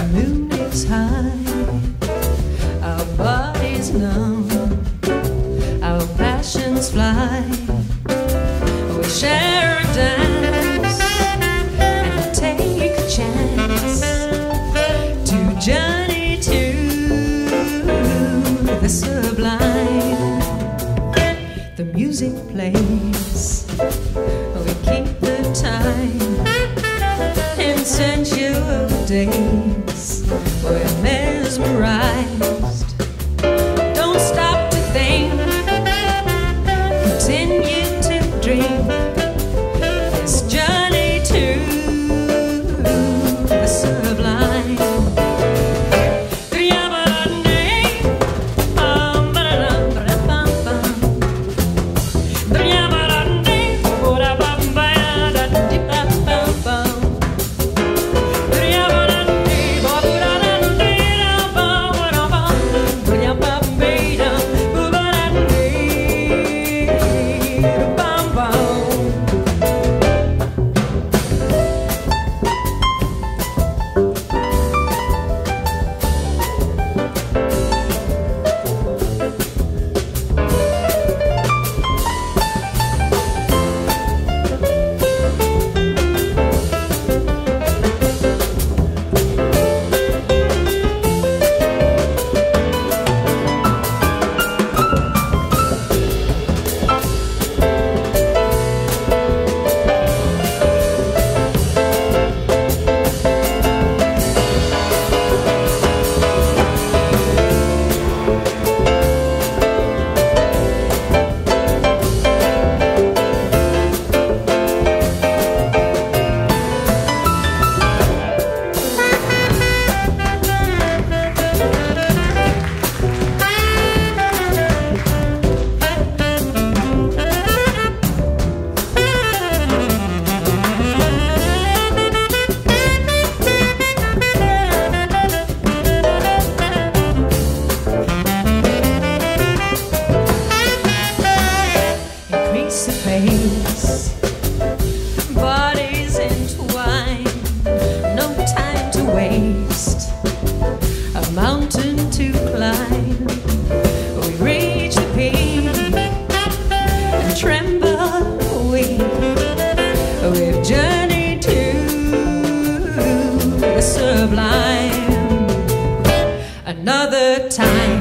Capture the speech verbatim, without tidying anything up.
moon is high, our bodies numb, our passions fly. We share a dance and take a chance to journey to the sublime. The music plays, we keep the time. In sensual days, we're mesmerized. Don't stop to think, continue to dream. This journey to the sublime. Bodies entwined, no time to waste, a mountain to climb. We reach the peak and tremble we, we've journeyed to the sublime. Another time